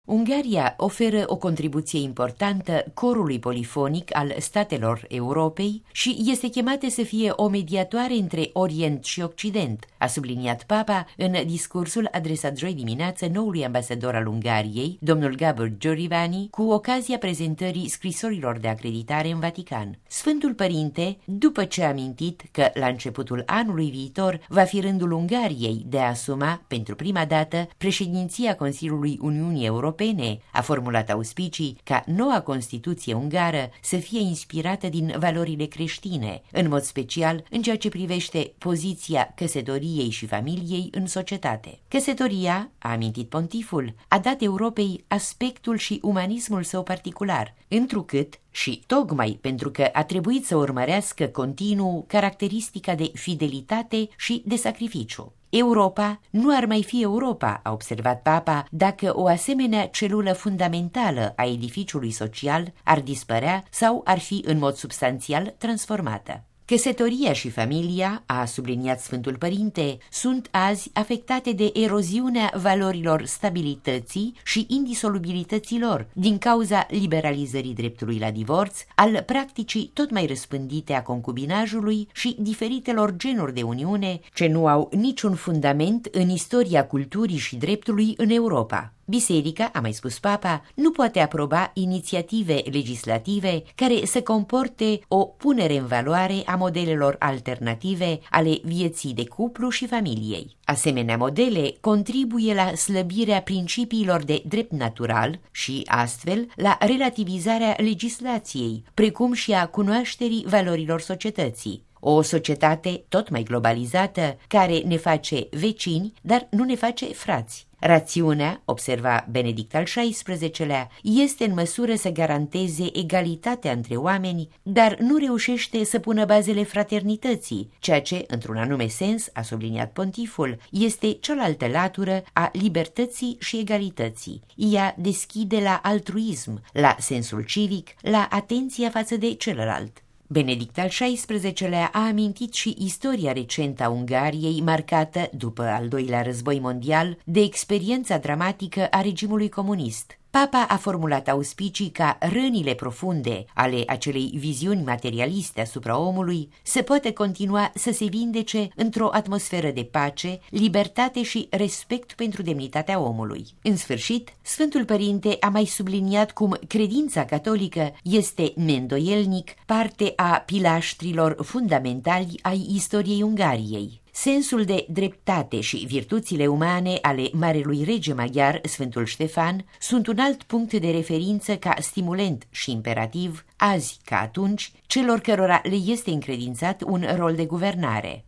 Ungaria oferă o contribuție importantă corului polifonic al statelor Europei și este chemată să fie o mediatoare între Orient și Occident, a subliniat Papa în discursul adresat joi dimineață noului ambasador al Ungariei, domnul Gabor Gyurivani, cu ocazia prezentării scrisorilor de acreditare în Vatican. Sfântul Părinte, după ce a amintit că la începutul anului viitor va fi rândul Ungariei de a asuma pentru prima dată președinția Consiliului Uniunii Europene, a formulat auspicii ca noua Constituție ungară să fie inspirată din valorile creștine, în mod special în ceea ce privește poziția căsătoriei și familiei în societate. Căsătoria, a amintit pontiful, a dat Europei aspectul și umanismul său particular, întrucât și tocmai pentru că a trebuit să urmărească continuu caracteristica de fidelitate și de sacrificiu. Europa nu ar mai fi Europa, a observat Papa, dacă o asemenea celulă fundamentală a edificiului social ar dispărea sau ar fi în mod substanțial transformată. Căsătoria și familia, a subliniat Sfântul Părinte, sunt azi afectate de eroziunea valorilor stabilității și indisolubilității lor, din cauza liberalizării dreptului la divorț, al practicii tot mai răspândite a concubinajului și diferitelor genuri de uniune ce nu au niciun fundament în istoria culturii și dreptului în Europa. Biserica, a mai spus Papa, nu poate aproba inițiative legislative care să comporte o punere în valoare a modelelor alternative ale vieții de cuplu și familiei. Asemenea modele contribuie la slăbirea principiilor de drept natural și, astfel, la relativizarea legislației, precum și a cunoașterii valorilor societății. O societate tot mai globalizată, care ne face vecini, dar nu ne face frați. Rațiunea, observa Benedict al XVI-lea, este în măsură să garanteze egalitatea între oameni, dar nu reușește să pună bazele fraternității, ceea ce, într-un anume sens, a subliniat pontiful, este cealaltă latură a libertății și egalității. Ea deschide la altruism, la sensul civic, la atenția față de celălalt. Benedict al XVI-lea a amintit și istoria recentă a Ungariei, marcată, după al doilea război mondial, de experiența dramatică a regimului comunist. Papa a formulat auspicii ca rănile profunde ale acelei viziuni materialiste asupra omului să poată continua să se vindece într-o atmosferă de pace, libertate și respect pentru demnitatea omului. În sfârșit, Sfântul Părinte a mai subliniat cum credința catolică este neîndoielnic parte a pilaștrilor fundamentali ai istoriei Ungariei. Sensul de dreptate și virtuțile umane ale marelui rege maghiar, Sfântul Ștefan, sunt un alt punct de referință ca stimulent și imperativ, azi ca atunci, celor cărora le este încredințat un rol de guvernare.